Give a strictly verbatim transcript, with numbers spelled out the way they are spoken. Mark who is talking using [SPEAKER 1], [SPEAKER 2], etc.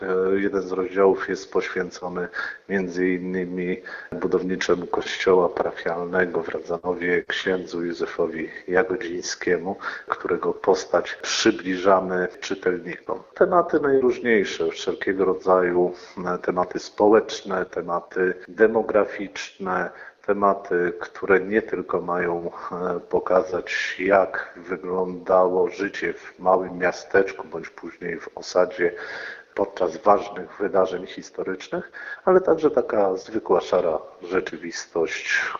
[SPEAKER 1] Jeden z rozdziałów jest poświęcony między innymi budowniczemu kościoła parafialnego w Radzanowie, księdzu Józefowi Jagodzińskiemu, którego postać przybliżamy czytelnikom. Tematy najróżniejsze, wszelkiego rodzaju tematy społeczne, tematy demograficzne, tematy, które nie tylko mają pokazać, jak wyglądało życie w małym miasteczku bądź później w osadzie podczas ważnych wydarzeń historycznych, ale także taka zwykła szara rzeczywistość,